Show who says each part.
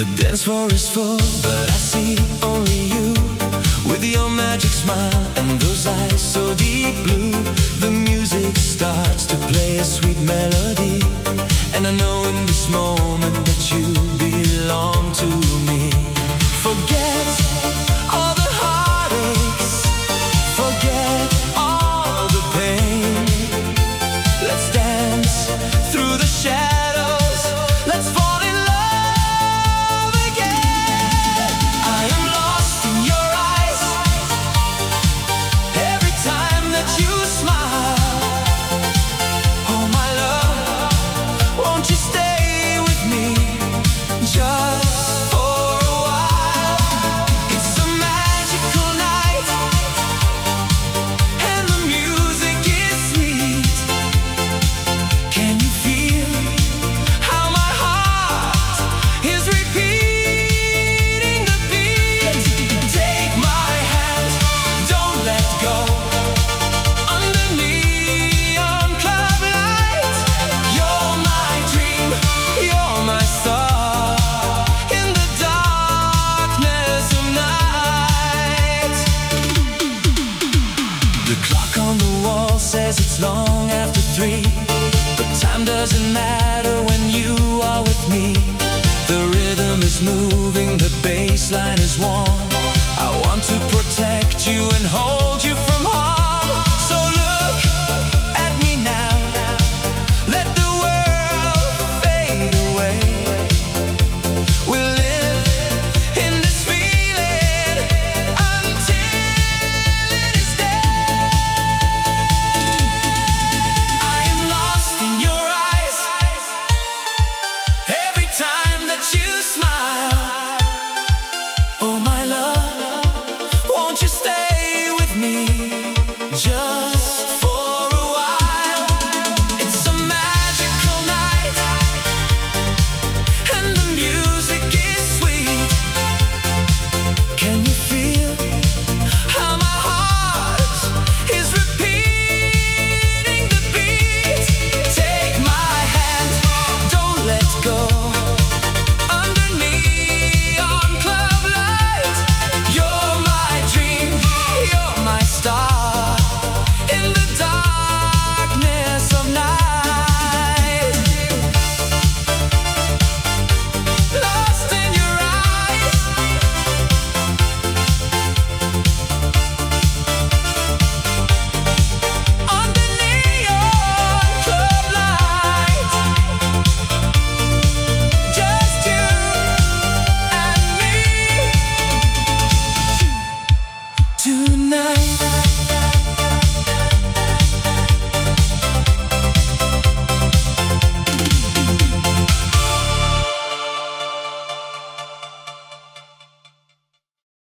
Speaker 1: dance floor is full, but I see only you, with your magic smile and those eyes so deep blue. The music starts to play a sweet melody, and I know in this moment that you belong to me. Forget all the heartaches, forget all the pain. Let's dance through the shadows, let's fall in love again. I am lost in your eyes, every time that you smile. Oh my love, won't you stay with me just for a while? It's a magical night, and the music is sweet. Can you feel how my heart is repeating the beat? Take my hand, don't let go. Under neon club lights, you're my dream, you're my star. In the darkness of night, the clock on the wall says it's long after 3, but time doesn't matter when you are with me. The rhythm is moving, the bass line is warm. I want to protect you and hold